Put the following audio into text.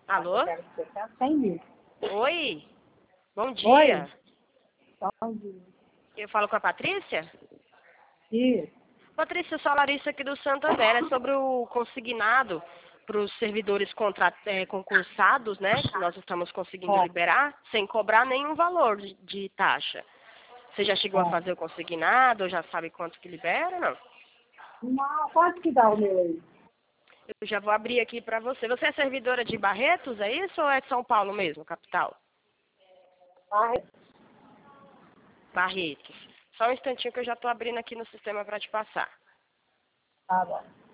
Alô? Eu quero explicar 100 mil. Oi? Bom dia. Oi? Bom dia. Eu falo com a Patrícia? Isso. Patrícia, eu sou a Larissa aqui do Santander. É sobre o consignado para os servidores concursados, né? Que nós estamos conseguindo liberar, sem cobrar nenhum valor de taxa. Você já chegou a fazer o consignado? Ou já sabe quanto que libera, não? Não, quanto que dá o meu aí? Eu já vou abrir aqui para você. Você é servidora de Barretos, é isso? Ou é de São Paulo mesmo, capital? Barretos. Só um instantinho que eu já estou abrindo aqui no sistema para te passar. Tá bom.